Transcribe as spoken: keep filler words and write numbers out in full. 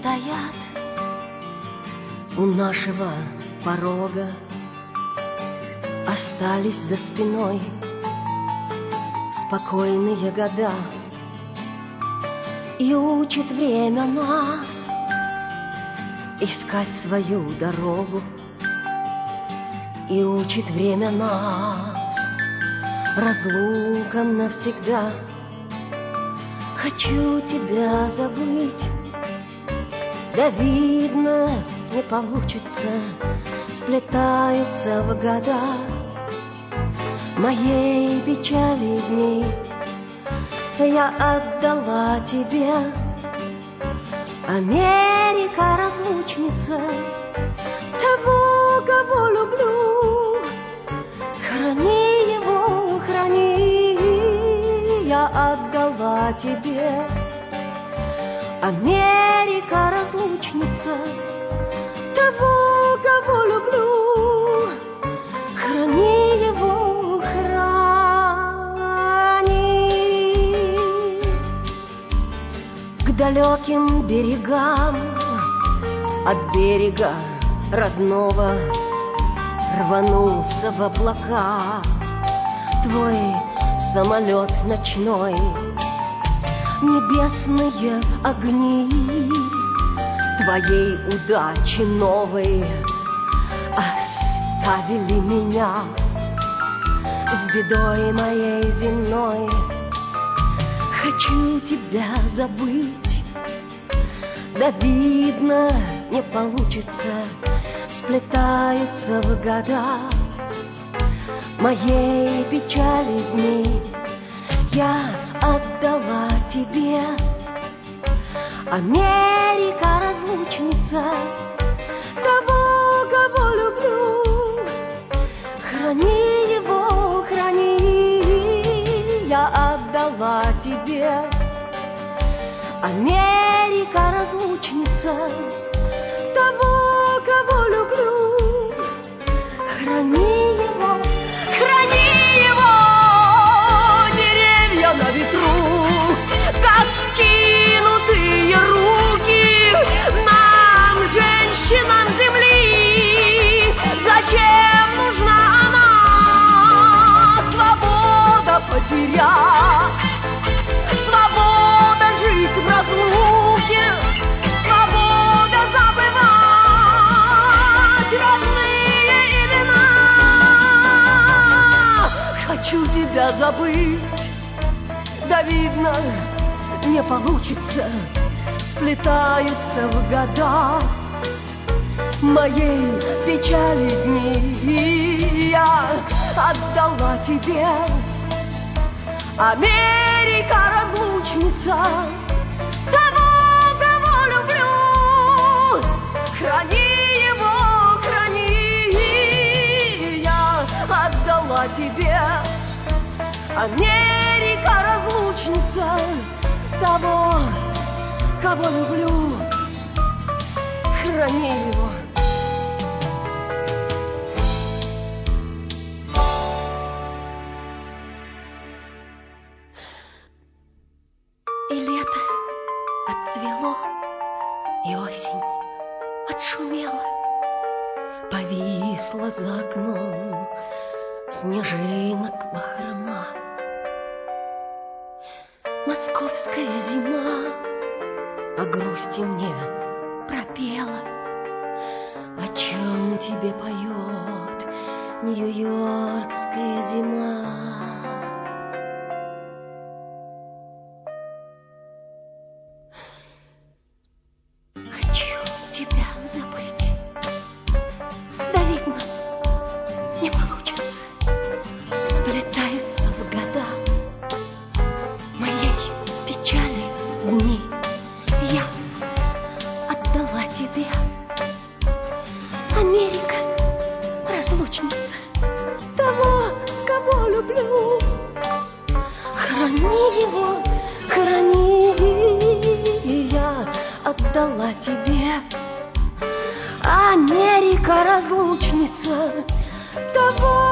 стоят у нашего порога, остались за спиной спокойные года. И учит время нас искать свою дорогу, и учит время нас разлукам навсегда. Хочу тебя забыть, да видно, не получится, сплетаются в года моей печали дни. Я отдала тебе, Америка, разлучница, того, кого люблю. Храни его, храни, я отдала тебе, Америка, разлучница, того, кого люблю. Храни его, храни. К далеким берегам от берега родного рванулся в облака твой самолет ночной. Небесные огни твоей удачи новой оставили меня с бедой моей земной. Хочу тебя забыть, да видно, не получится, сплетаются в года моей печали дни. Я отдала тебе, Америка, разлучница, того, кого люблю. Храни его, храни, я отдала тебе, Америка, разлучница, того, кого люблю. Храни его, храни его, деревья на ветру, как скинутые руки нам, женщинам земли. Зачем нужна она? Свобода потерять, свобода жить в разлуке, свобода забывать родные имена. Хочу тебя забыть, да видно, не получится, сплетаются в года моей печали дни. Я отдала тебе, Америка, разлучница, того, кого люблю. Храни его, храни, я отдала тебе, Америка, разлучница, того, кого люблю. Храни его. И лето отцвело, и осень отшумела, повисла за окном снежинок бахрома. Московская зима о грусти мне пропела. О чем тебе поет нью-йоркская зима? Тебя забыть, да видно, не получится, сплетаются в года моей печали дни. Я отдала тебе, Америка, разлучница, того, кого люблю. Храни его, храни, я отдала тебе, Америка, разлучница, того,